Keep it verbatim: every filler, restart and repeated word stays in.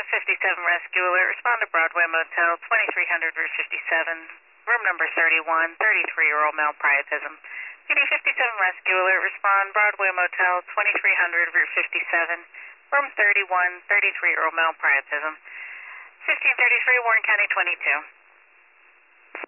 fifty-seven Rescue Alert. Respond to Broadway Motel, twenty-three hundred Route fifty-seven. Room number thirty-one, thirty-three-year-old male priapism. P D fifty-seven Rescue Alert. Respond Broadway Motel, twenty-three hundred Route fifty-seven. Room thirty-one, thirty-three-year-old male priapism. fifteen thirty-three, Warren County twenty-two.